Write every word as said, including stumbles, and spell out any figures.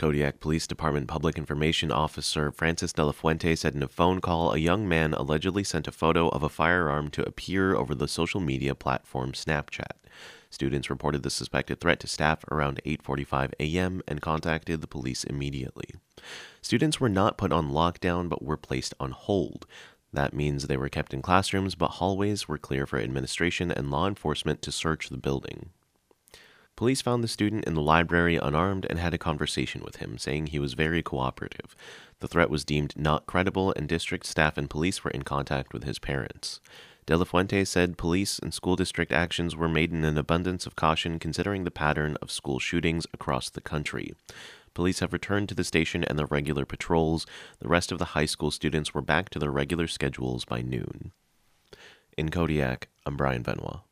Kodiak Police Department Public Information Officer Francis De La Fuente said in a phone call a young man allegedly sent a photo of a firearm to appear over the social media platform Snapchat. Students reported the suspected threat to staff around eight forty-five a.m. and contacted the police immediately. Students were not put on lockdown but were placed on hold. That means they were kept in classrooms, but hallways were clear for administration and law enforcement to search the building. Police found the student in the library unarmed and had a conversation with him, saying he was very cooperative. The threat was deemed not credible, and district staff and police were in contact with his parents. De La Fuente said police and school district actions were made in an abundance of caution considering the pattern of school shootings across the country. Police have returned to the station and their regular patrols. The rest of the high school students were back to their regular schedules by noon. In Kodiak, I'm Brian Benoit.